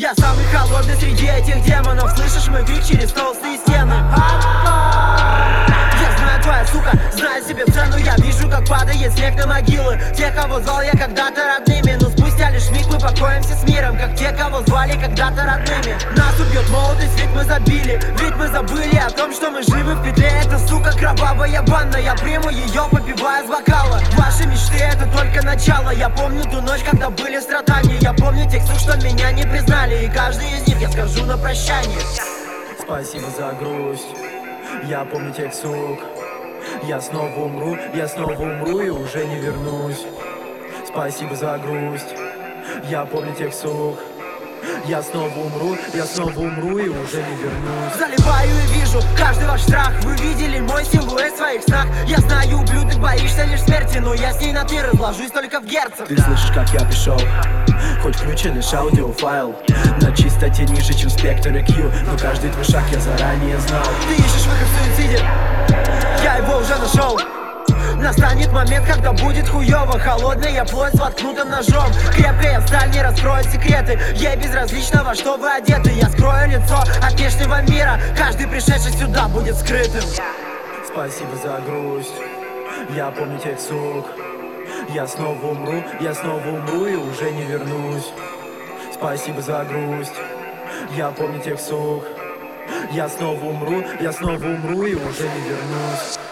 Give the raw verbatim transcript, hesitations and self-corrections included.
Я самый холодный среди этих демонов. Слышишь мой крик через толстые стены? Я знаю, твоя сука знает себе цену. Я вижу, как падает снег на могилы тех, кого звал я когда-то родными. Но спустя лишь миг мы покоимся с миром, как те, кого звали когда-то родными. Нас убьет молодость, ведь мы забили, ведь мы забыли о том, что мы живы в петле. Эта сука кровавая банна, я приму ее, попивая с бокала. Ваши мечты это только начало. Я помню ту ночь, когда были страдания. Я помню тех сук, что меня не признали. И каждый из них я скажу на прощание: спасибо за грусть. Я помню тех сук. Я снова умру, я снова умру и уже не вернусь. Спасибо за грусть. Я помню тех сук. Я снова умру, я снова умру и уже не вернусь. Заливаю и вижу каждый ваш страх. Вы видели мой силуэт в своих снах. Я знаю, ублюдок, боишься лишь смерти, но я с ней на ты разложусь только в герцог. Ты слышишь, как я пришел? Хоть включен лишь аудиофайл на чистоте ниже, чем спектр и кью, но каждый твой шаг я заранее знал. Ты ищешь выход в суициде, я его уже нашел. Настанет момент, когда будет хуёво. Холодная плоть с воткнутым ножом. Крепкая сталь не раскроет секреты. Ей безразлично, во что вы одеты. Я скрою лицо от внешнего мира. Каждый пришедший сюда будет скрытым. Спасибо за грусть. Я помню тех сук. Я снова умру, я снова умру и уже не вернусь. Спасибо за грусть. Я помню тех сук. Я снова умру, я снова умру и уже не вернусь.